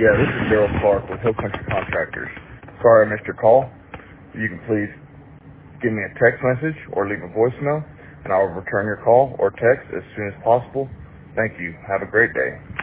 Yeah, this is Daryl Clark with Hill Country Contractors. Sorry I missed your call. You can please give me a text message or leave a voicemail, and I will return your call or text as soon as possible. Thank you. Have a great day.